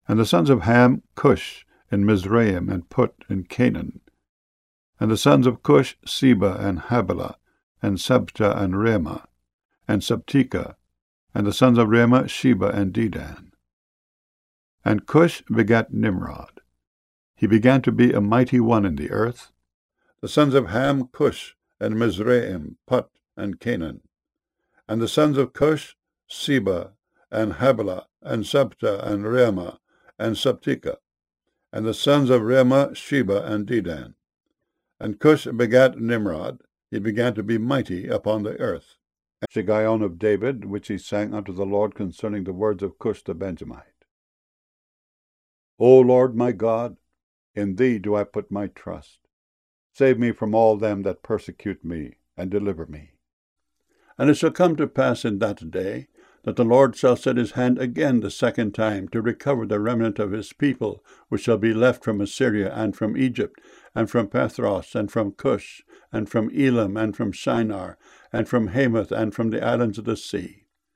And the sons of Ham, Cush, and Mizraim, and Put, and Canaan. And the sons of Cush, Seba, and Havilah, and Sabta, and Ramah, and Sabteka. And the sons of Ramah, Sheba, and Dedan. And Cush begat Nimrod. He began to be a mighty one in the earth. The sons of Ham, Cush, and Mizraim, Put, and Canaan. And the sons of Cush, Seba, and Havilah, and Sabta, and Ramah, and Sabteka. And the sons of Ramah, Sheba, and Dedan. And Cush begat Nimrod. He began to be mighty upon the earth. And Shiggaion of David, which he sang unto the Lord concerning the words of Cush the Benjamite. O Lord my God, in thee do I put my trust. Save me from all them that persecute me, and deliver me. And it shall come to pass in that day, that the Lord shall set his hand again the second time to recover the remnant of his people, which shall be left from Assyria, and from Egypt, and from Pathros, and from Cush, and from Elam, and from Shinar, and from Hamath, and from the islands of the sea.